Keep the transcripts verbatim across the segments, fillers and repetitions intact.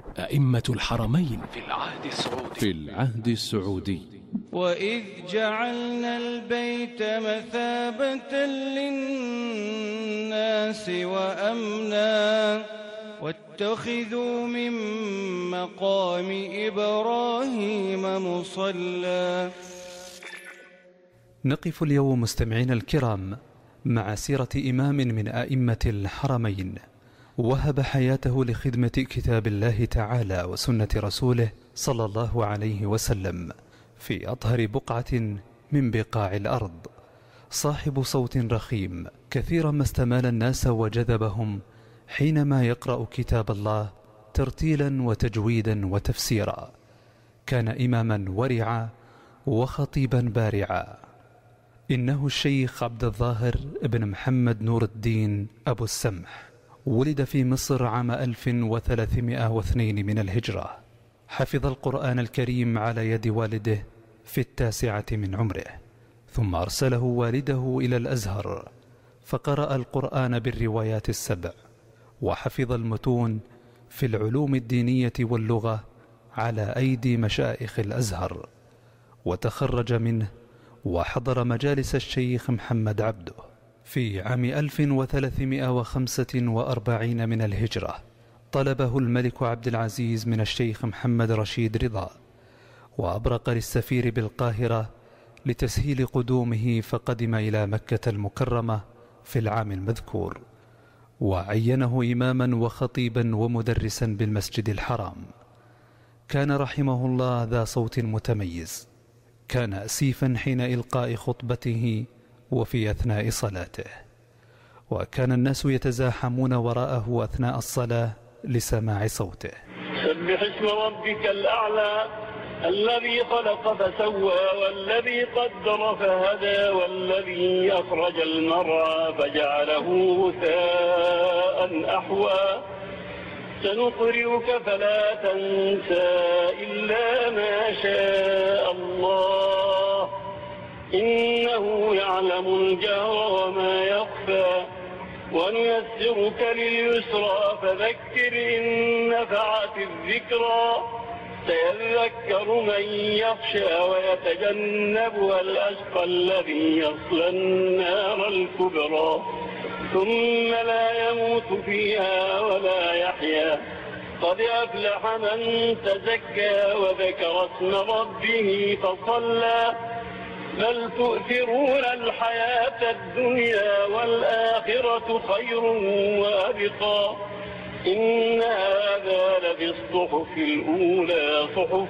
أئمة الحرمين في العهد السعودي في العهد السعودي وإذ جعلنا البيت مثابة للناس وأمنا واتخذوا من مقام إبراهيم مصلى. نقف اليوم مستمعين الكرام مع سيرة إمام من أئمة الحرمين وهب حياته لخدمة كتاب الله تعالى وسنة رسوله صلى الله عليه وسلم في أطهر بقعة من بقاع الأرض، صاحب صوت رخيم كثيرا ما استمال الناس وجذبهم حينما يقرأ كتاب الله ترتيلا وتجويدا وتفسيرا. كان إماما ورعا وخطيبا بارعا. إنه الشيخ عبد الظاهر بن محمد نور الدين أبو السمح، ولد في مصر عام ألف وثلاثمائة واثنين من الهجرة. حفظ القرآن الكريم على يد والده في التاسعة من عمره، ثم أرسله والده إلى الأزهر فقرأ القرآن بالروايات السبع، وحفظ المتون في العلوم الدينية واللغة على أيدي مشائخ الأزهر، وتخرج منه وحضر مجالس الشيخ محمد عبده. في عام ألف وثلاثمائة وخمسة وأربعين من الهجرة طلبه الملك عبد العزيز من الشيخ محمد رشيد رضا، وأبرق للسفير بالقاهرة لتسهيل قدومه، فقدم إلى مكة المكرمة في العام المذكور، وعينه إماما وخطيبا ومدرسا بالمسجد الحرام. كان رحمه الله ذا صوت متميز، كان أسيفا حين إلقاء خطبته وفي أثناء صلاته، وكان الناس يتزاحمون وراءه أثناء الصلاة لسماع صوته. سبح اسم ربك الأعلى الذي خلق فسوى والذي قدر فهدى والذي أخرج المرعى فجعله غثاء أحوى سنقرئك فلا تنسى إلا ما شاء الله إنه يعلم الجهر وما يخفى ونيسرك لليسرى فذكر إن نفعت الذكرى سيذكر من يخشى ويتجنبها الأشقى الذي يصلى النار الكبرى ثم لا يموت فيها ولا يحيا قد أفلح من تزكى وذكر اسم ربه فصلى بل تؤثرون الحياة الدنيا والآخرة خير وأبقى إن هذا لفي الصحف الأولى صحف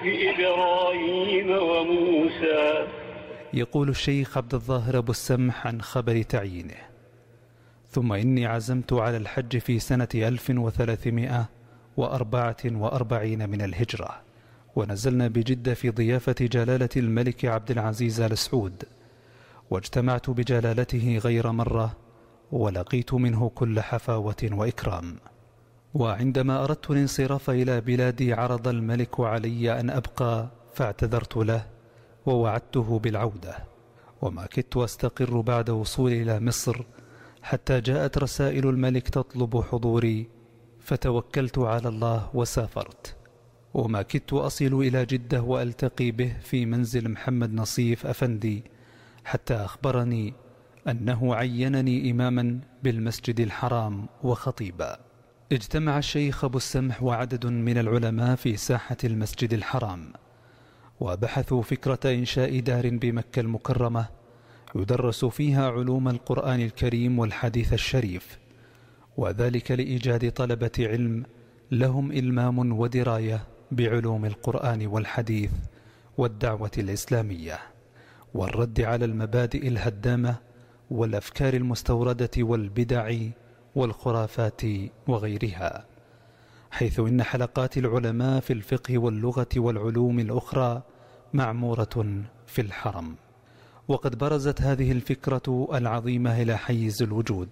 إبراهيم وموسى. يقول الشيخ عبد الظاهر أبو السمح عن خبر تعيينه: ثم إني عزمت على الحج في سنة ألف وثلاثمائة وأربعة وأربعين من الهجرة، ونزلنا بجدة في ضيافة جلالة الملك عبد العزيز آل سعود، واجتمعت بجلالته غير مرة ولقيت منه كل حفاوة وإكرام. وعندما أردت الانصراف إلى بلادي عرض الملك علي أن أبقى، فاعتذرت له ووعدته بالعودة، وما كدت أستقر بعد وصولي إلى مصر حتى جاءت رسائل الملك تطلب حضوري، فتوكلت على الله وسافرت، وما كدت أصل إلى جدة وألتقي به في منزل محمد نصيف أفندي حتى أخبرني أنه عينني إماما بالمسجد الحرام وخطيبا. اجتمع الشيخ أبو السمح وعدد من العلماء في ساحة المسجد الحرام، وبحثوا فكرة إنشاء دار بمكة المكرمة يدرس فيها علوم القرآن الكريم والحديث الشريف، وذلك لإيجاد طلبة علم لهم إلمام ودراية بعلوم القرآن والحديث والدعوة الإسلامية، والرد على المبادئ الهدامة والأفكار المستوردة والبدع والخرافات وغيرها، حيث إن حلقات العلماء في الفقه واللغة والعلوم الأخرى معمورة في الحرم. وقد برزت هذه الفكرة العظيمة إلى حيز الوجود،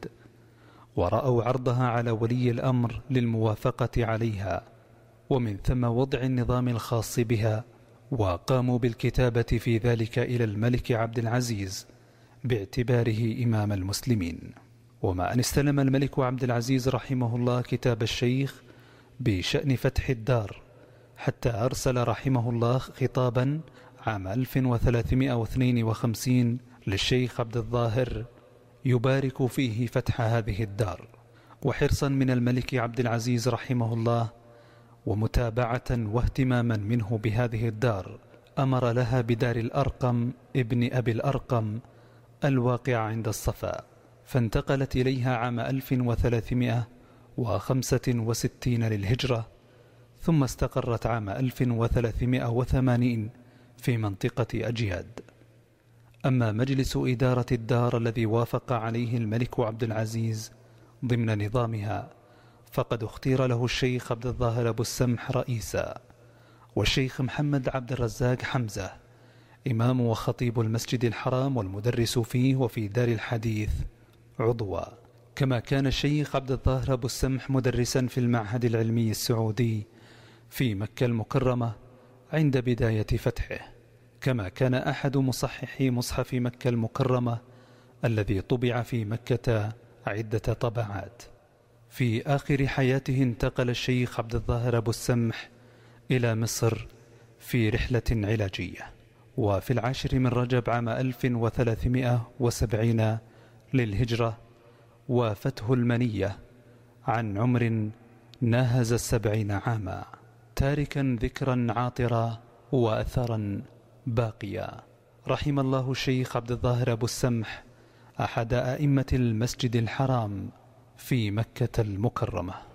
ورأوا عرضها على ولي الأمر للموافقة عليها، ومن ثم وضع النظام الخاص بها، وقاموا بالكتابة في ذلك إلى الملك عبد العزيز باعتباره إمام المسلمين. وما أن استلم الملك عبد العزيز رحمه الله كتاب الشيخ بشأن فتح الدار، حتى أرسل رحمه الله خطابا عام ألف وثلاثمائة واثنين وخمسين للشيخ عبد الظاهر يبارك فيه فتح هذه الدار. وحرصا من الملك عبد العزيز رحمه الله ومتابعة واهتماما منه بهذه الدار، أمر لها بدار الأرقم ابن أبي الأرقم الواقع عند الصفا، فانتقلت إليها عام ألف وثلاثمائة وخمسة وستين للهجرة، ثم استقرت عام ألف وثلاثمائة وثمانين في منطقة أجياد. أما مجلس إدارة الدار الذي وافق عليه الملك عبد العزيز ضمن نظامها، فقد اختير له الشيخ عبد الظاهر أبو السمح رئيسا، والشيخ محمد عبد الرزاق حمزة إمام وخطيب المسجد الحرام والمدرس فيه وفي دار الحديث عضوا. كما كان الشيخ عبد الظاهر أبو السمح مدرسا في المعهد العلمي السعودي في مكة المكرمة عند بداية فتحه، كما كان أحد مصححي مصحف مكة المكرمة الذي طبع في مكة عدة طبعات. في آخر حياته انتقل الشيخ عبد الظاهر أبو السمح إلى مصر في رحلة علاجية، وفي العاشر من رجب عام ألف وثلاثمائة وسبعين للهجرة وافته المنية عن عمر ناهز السبعين عاما، تاركا ذكرا عاطرا وأثرا باقيا. رحم الله الشيخ عبد الظاهر أبو السمح أحد أئمة المسجد الحرام في مكة المكرمة.